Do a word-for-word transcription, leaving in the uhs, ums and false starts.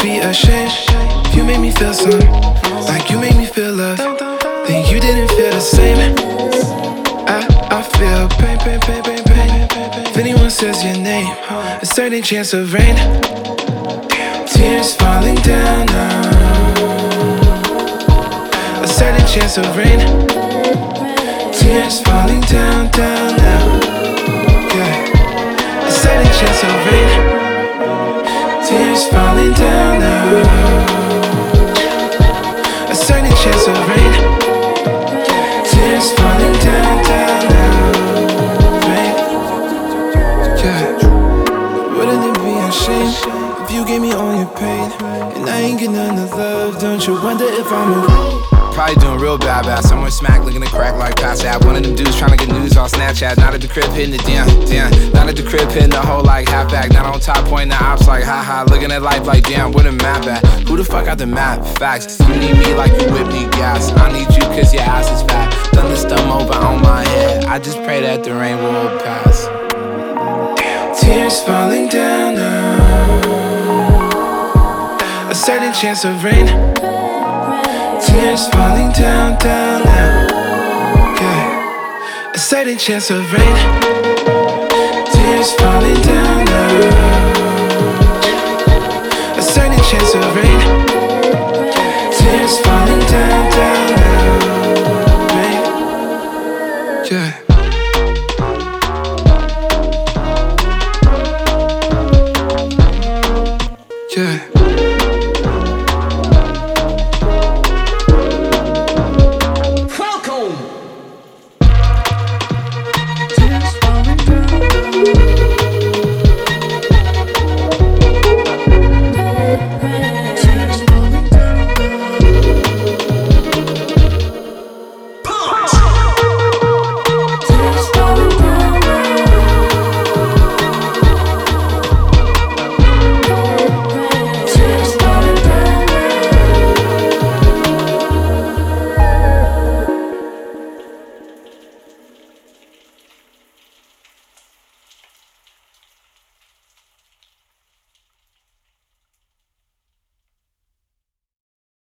be ashamed if you made me feel something like you made me feel love, then you didn't feel the same. I, I feel pain, pain, pain, pain, pain. If anyone says your name, a certain chance of rain. Tears falling down now. A certain chance of rain. Tears falling down, down now. Yeah. A certain chance of rain. Tears falling down now. A certain chance of rain. Tears falling down, down now. Rain. Yeah. Wouldn't it be a shame if you gave me all your pain and I ain't get none of love? Don't you wonder if I'm a Probably doing real bad, bad. Somewhere smack, looking to crack like past that. One of them dudes trying to get news on Snapchat. Not at the crib hitting the damn, damn. Not at the crib hitting the whole like half back. Not on top pointing the ops like ha ha. Looking at life like damn, where the map at? Who the fuck got the map? Facts. You need me like you whip me gas. I need you cause your ass is fat. Thunderstorm over on my head. I just pray that the rain will pass. Tears falling down now. A certain chance of rain. Tears falling down, down now. Yeah. A certain chance of rain. Tears falling down now.